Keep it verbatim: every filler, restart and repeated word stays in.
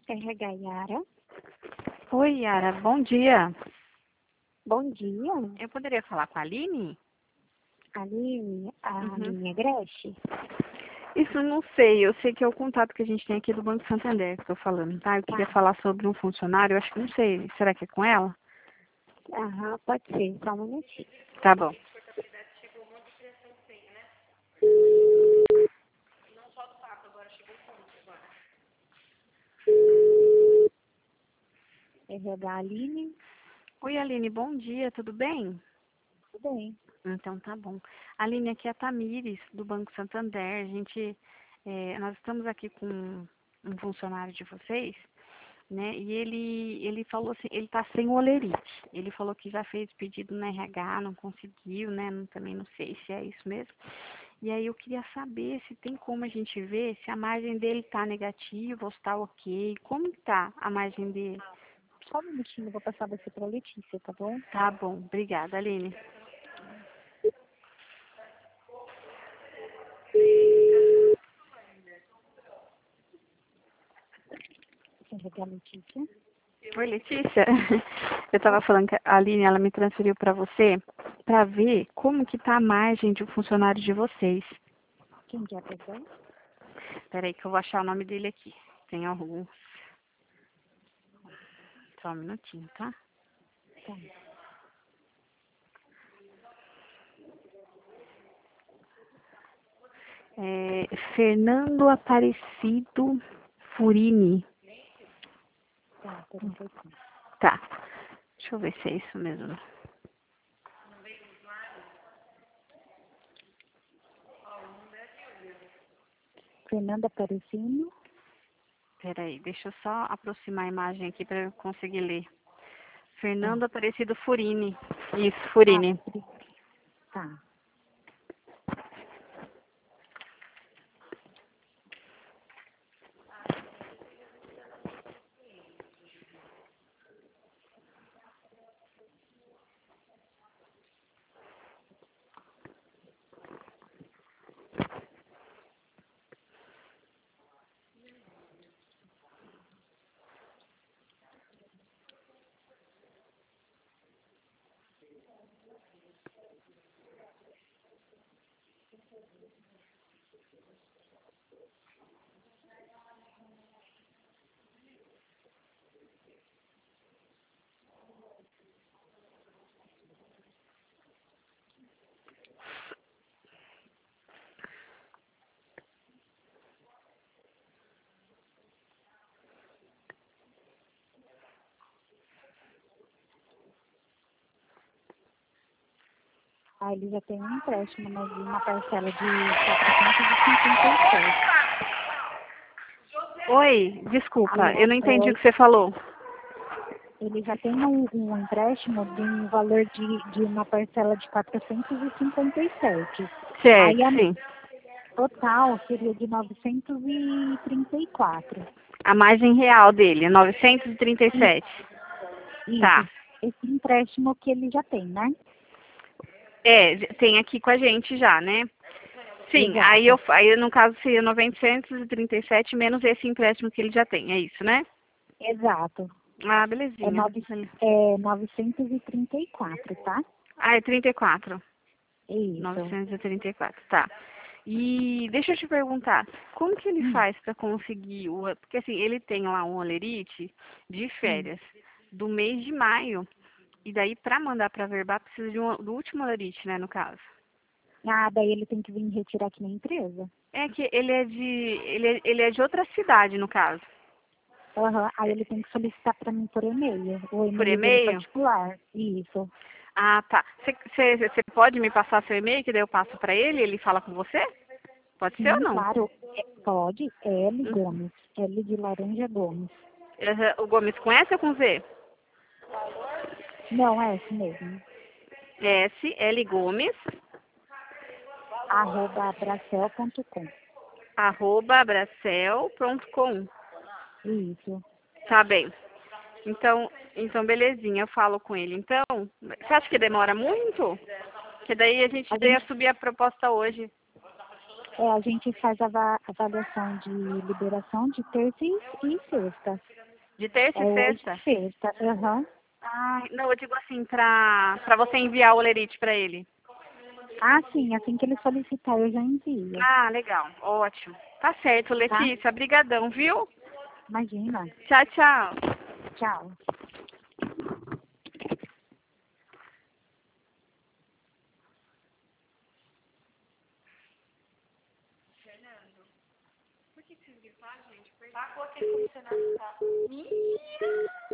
R H Yara. Oi, Yara, bom dia. Bom dia. Eu poderia falar com a Aline? Aline, a Uhum. minha Greche. Isso eu não sei, eu sei que é o contato que a gente tem aqui do Banco Santander que eu tô falando, tá? Eu queria Tá. falar sobre um funcionário, eu acho que não sei, será que é com ela? Aham, pode ser, só um minutinho. Tá bom. R H Aline. Oi, Aline, bom dia, tudo bem? Tudo bem. Então tá bom. Aline, aqui é a Tamires, do Banco Santander. A gente, é, nós estamos aqui com um funcionário de vocês, né? E ele, ele falou assim, ele tá sem olerite. Ele falou que já fez pedido no R H, não conseguiu, né? Não, também não sei se é isso mesmo. E aí eu queria saber se tem como a gente ver se a margem dele tá negativa ou se tá ok. Como que tá a margem dele? Só um minutinho, eu vou passar você para Letícia, tá bom? Tá bom, obrigada, Aline. R H Letícia. Oi, Letícia. Eu estava falando que a Aline, ela me transferiu para você para ver como que tá a margem de um funcionário de vocês. Quem que é a pessoa? Espera aí que eu vou achar o nome dele aqui. Tem alguns. Só um minutinho, tá? Tá. É Fernando Aparecido Furini. Tá, pera um pouquinho. Tá. Deixa eu ver se é isso mesmo. Fernanda Aparecino. Espera aí, deixa eu só aproximar a imagem aqui para eu conseguir ler. Tá. Fernando Aparecido Furini. Isso, Ah, Furini. tá. Ah, ele já tem um empréstimo, mas uma parcela de quatrocentos e cinquenta e sete. Oi, desculpa, Alô? eu não entendi o Oi. que você falou. Ele já tem um, um empréstimo de um valor de, de uma parcela de quatrocentos e cinquenta e sete. Aí Certo, a sim. total seria de novecentos e trinta e quatro. A margem real dele é novecentos e trinta e E sete. Tá. isso, esse empréstimo que ele já tem, né? É, tem aqui com a gente já, né? Sim, aí Exato, eu aí no caso seria novecentos e trinta e sete menos esse empréstimo que ele já tem, é isso, né? exato. Ah, É, belezinha. nove, é novecentos e trinta e quatro, tá? Ah, é trinta e quatro. Isso. novecentos e trinta e quatro, tá. E deixa eu te perguntar, como que ele Hum, faz para conseguir o, porque assim, ele tem lá um olerite de hum. férias do mês de maio. E daí, para mandar para Verbal, precisa de um, do último olerite, né, no caso. Ah, daí ele tem que vir retirar aqui na empresa. É que ele é de, ele é, ele é de outra cidade, no caso. Aham, aí ele tem que solicitar para mim por e-mail, o Por e-mail dele e-mail? particular. Isso. Ah, tá. Você pode me passar seu e-mail, que daí eu passo para ele e ele fala com você? Pode ser ou Sim, não? claro. É, pode. É L Hum. Gomes. L de laranja Gomes. Aham, o Gomes com S ou com Z? Não, é esse mesmo. S, L Gomes, Arroba abracel ponto com. arroba abracel ponto com. Isso. Tá bem. Então, então, belezinha, eu falo com ele. Então, você acha que demora muito? Que daí a gente A ia gente, subir a proposta hoje. É, a gente faz a va- avaliação de liberação de terça e, e sexta. De terça É e hoje sexta? e sexta. Aham. Ah, não, eu digo assim, pra, pra você enviar o olerite pra ele. Ah, sim, assim que ele solicitar eu já envio, Ah, legal, ótimo. Tá certo, tá? Letícia, brigadão, viu? Imagina. Tchau, tchau. Tchau. Tá com aquele funcionário que tá. Mentira!